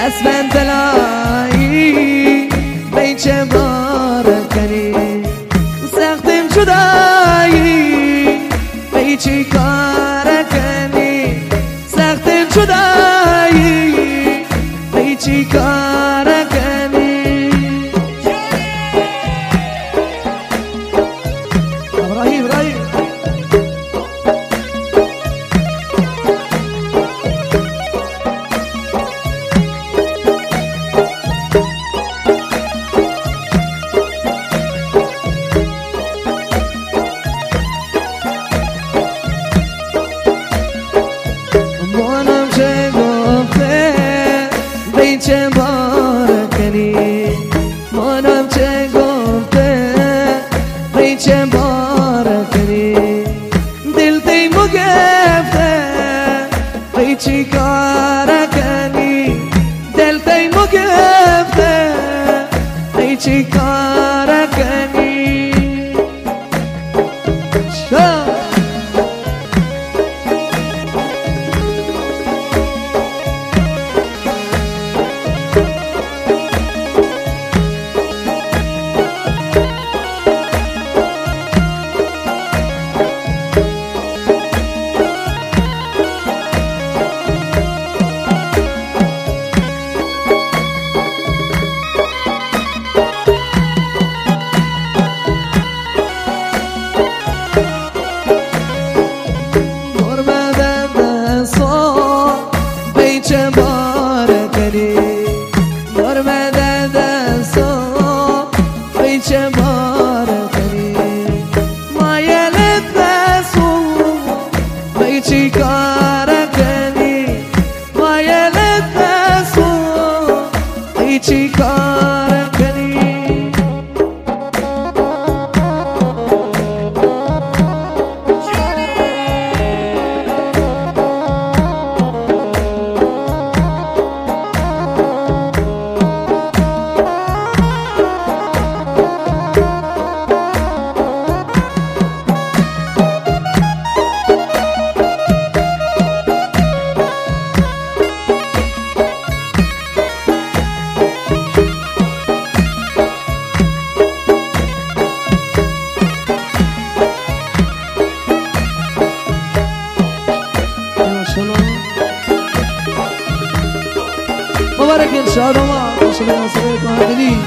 من بلایی بیچه بارکنی سختم جدایی بیچی کار کنی سختم جدایی بیچی کار کنی ابراهیم چه بارکنی مانم چه گفته بی چه بارکنی دل تیمو گفته بی چی کار کنی دل تیمو گفته بی چی کار کنی چه بارکنی مرمده دستو بی چه بارکنی مایلت دستو بی چی کار کنی مایلت دستو بی چی کار کنی مبارك ان شاء الله ما شاء الله صليت مهدني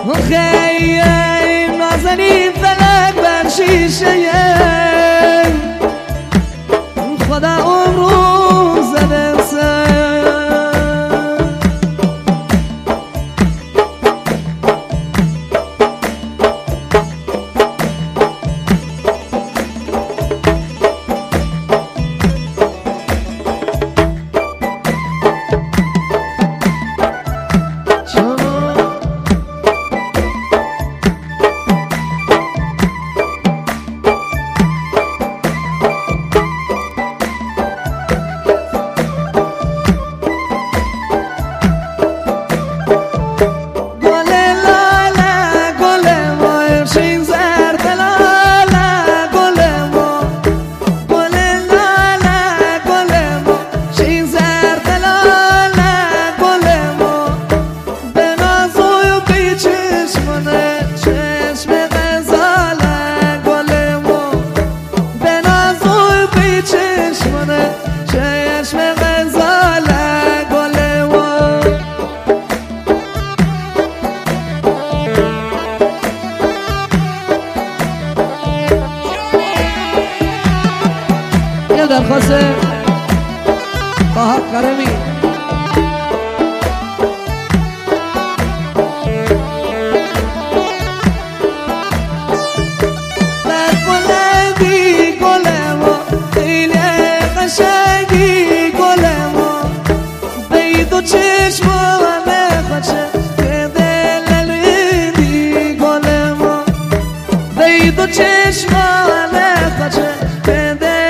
خیلی نازنین فلک بر شیشه خدا عمرو زده سر درخواست طه کرمی بلندی گلمو خیلی قشنگی گلمو بید و چشمو نخوشه که دل لویدی گلمو بید و چشمو نخوشه که دل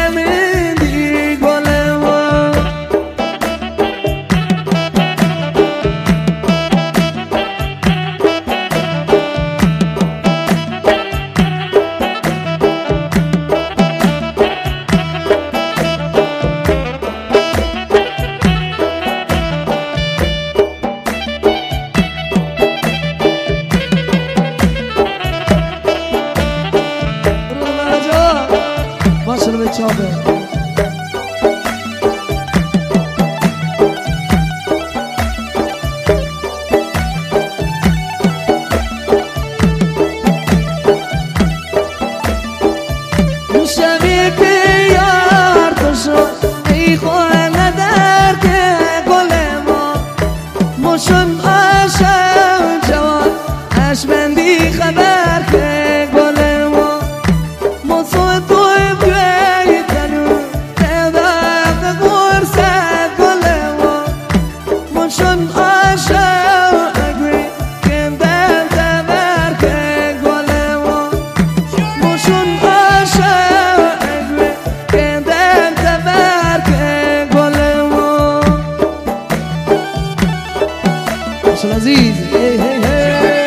ماشاءالله چابه شبیه که یار تو شد ای خواه ندر که گل ما مشون عاشق جوان عشبندی خبر که گل ما مصوع توی بیتنو تدق قرصت گل ما مشون عاشق اگوی کم دل تبر که گل ما مشون عاشق اگوی کم دل تبر که گل ما ماشاءالله عزیز هی هی هی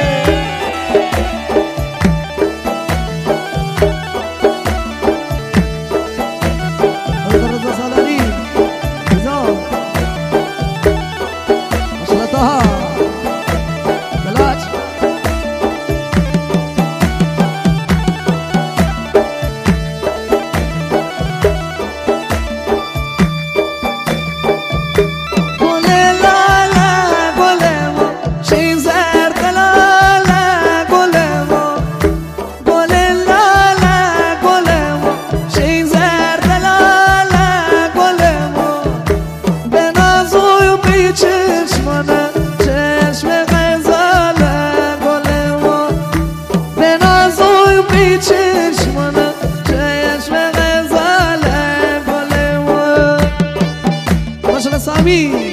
Sami